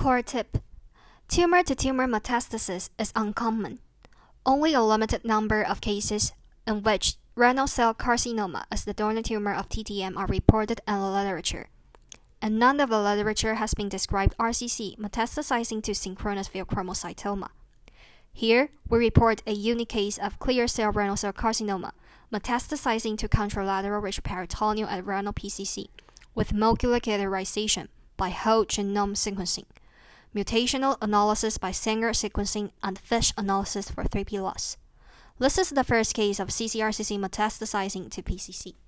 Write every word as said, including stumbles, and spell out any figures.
Core tip: tumor-to-tumor metastasis is uncommon. Only a limited number of cases in which renal cell carcinoma as the donor tumor of T T M are reported in the literature, and none of the literature has been described R C C metastasizing to synchronous pheochromocytoma. Here, we report a unique case of clear cell renal cell carcinoma metastasizing to contralateral rich peritoneal and renal P C C with molecular categorization by whole genome sequencing, mutational analysis by Sanger sequencing, and FISH analysis for three P loss. This is the first case of C C R C C metastasizing to P C C.